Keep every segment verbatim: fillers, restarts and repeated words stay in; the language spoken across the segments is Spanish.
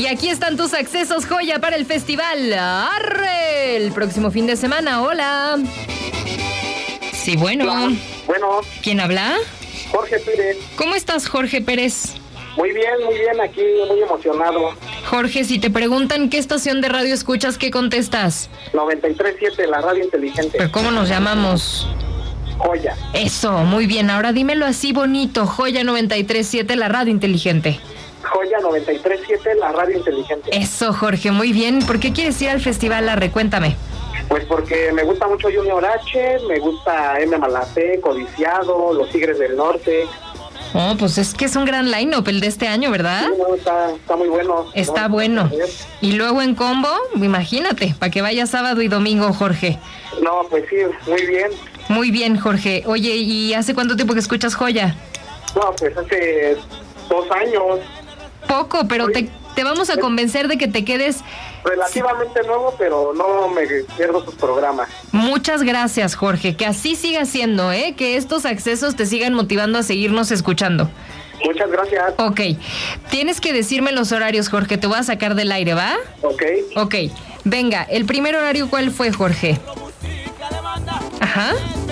Y aquí están tus accesos joya para el festival Arre el próximo fin de semana. Hola. Sí, bueno. Hola. Bueno. ¿Quién habla? Jorge Pérez. ¿Cómo estás, Jorge Pérez? Muy bien, muy bien, aquí muy emocionado. Jorge, si te preguntan qué estación de radio escuchas, ¿qué contestas? noventa y tres punto siete, la radio inteligente. ¿Pero cómo nos llamamos? Joya. Eso, muy bien. Ahora dímelo así bonito. Joya noventa y tres punto siete, la radio inteligente. Joya noventa y tres punto siete, la radio inteligente. Eso, Jorge, muy bien. ¿Por qué quieres ir al Festival Arre? Cuéntame. Pues porque me gusta mucho Junior H, me gusta M. Malafé, Codiciado, Los Tigres del Norte. Oh, pues es que es un gran line-up el de este año, ¿verdad? Sí, no, está, está muy bueno. Está no, bueno. Y luego en combo, imagínate, para que vaya sábado y domingo, Jorge. No, pues sí, muy bien. Muy bien, Jorge. Oye, ¿y hace cuánto tiempo que escuchas Joya? No, pues hace dos años. Poco, pero te, te vamos a convencer de que te quedes... Relativamente nuevo, pero no me pierdo sus programas. Muchas gracias, Jorge. Que así siga siendo, ¿eh? Que estos accesos te sigan motivando a seguirnos escuchando. Muchas gracias. Ok. Tienes que decirme los horarios, Jorge. Te voy a sacar del aire, ¿va? Ok. Ok. Venga, el primer horario, ¿cuál fue, Jorge? Ajá.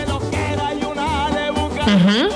Uh-huh.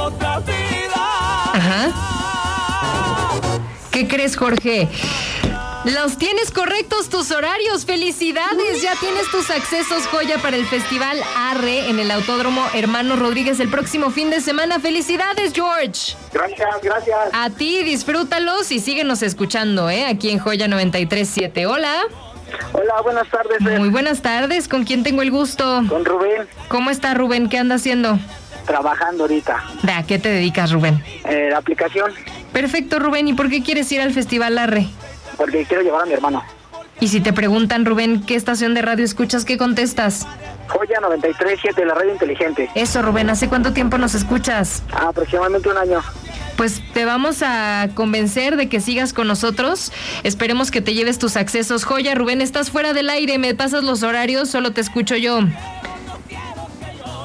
Ajá. ¿Qué crees, Jorge? Los tienes correctos tus horarios. ¡Felicidades! Ya tienes tus accesos joya para el Festival Arre en el Autódromo Hermano Rodríguez el próximo fin de semana. ¡Felicidades, George! Gracias, gracias. A ti, disfrútalos y síguenos escuchando, ¿eh? Aquí en Joya noventa y tres punto siete. Hola. Hola, buenas tardes. Eh. Muy buenas tardes. ¿Con quién tengo el gusto? Con Rubén. ¿Cómo está, Rubén? ¿Qué anda haciendo? Trabajando ahorita. ¿A qué te dedicas, Rubén? Eh, la aplicación. Perfecto, Rubén. ¿Y por qué quieres ir al Festival Arre? Porque quiero llevar a mi hermano. Y si te preguntan, Rubén, ¿qué estación de radio escuchas? ¿Qué contestas? Joya noventa y tres punto siete, la radio inteligente. Eso, Rubén. ¿Hace cuánto tiempo nos escuchas? Ah, aproximadamente un año. Pues te vamos a convencer de que sigas con nosotros. Esperemos que te lleves tus accesos. Joya, Rubén, estás fuera del aire. ¿Me pasas los horarios? Solo te escucho yo.